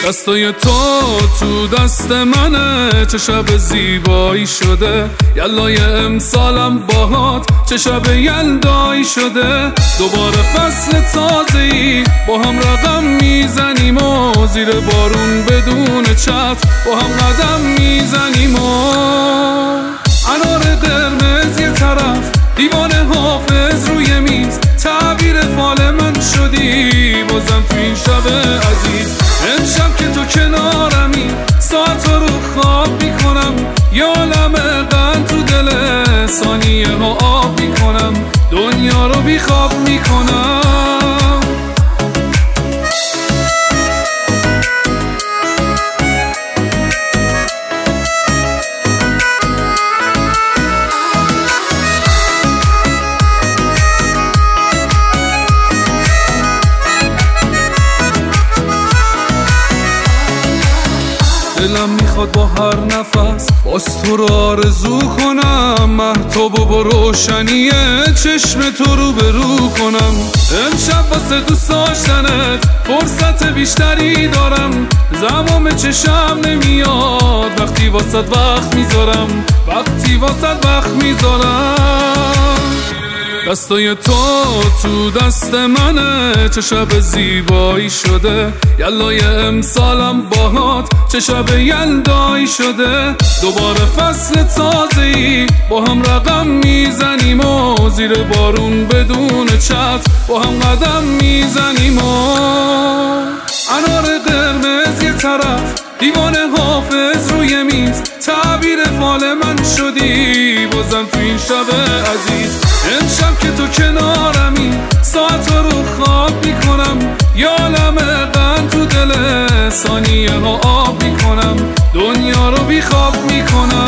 دستای تو دست منه، چه شب زیبایی شده. یلای امسالم باهات چه شب یلدایی شده. دوباره فصل تازه‌ای با هم رقم میزنیم و زیر بارون بدون چتر با هم قدم میزنیم و انار قرمز یه طرف، دیوان حافظ روی میز، تعبیر فال من شدی بازم تو این شب عزیز. امشب که تو کنارمی ساعت رو خواب میکنم، یه عالم قند تو دل ثانیه ها آب میکنم، دنیا رو بی خواب میکنم. دلم میخواد با هر نفس باز تو رو آرزو کنم، مهتاب و با روشنی چشم تو رو برو کنم. امشب واسه دوست داشتنت فرصت بیشتری دارم، زمام چشم نمیاد وقتی واسه وقت میذارم، وقتی واسه وقت میذارم. دستای تو دست منه، چه شب زیبایی شده. یلای امسالم باهات چه شب یلدایی شده. دوباره فصل تازه‌ای با هم رقم میزنیم و زیر بارون بدون چتر با هم قدم میزنیم و انار قرمز یه طرف، دیوان حافظ روی میز، تعبیر فال من شدی بازم تو این شب عزیز. امشب که تو کنارمی ساعت رو خواب میکنم، یه عالم قند تو دل ثانیه ها آب میکنم، دنیا رو بی خواب میکنم.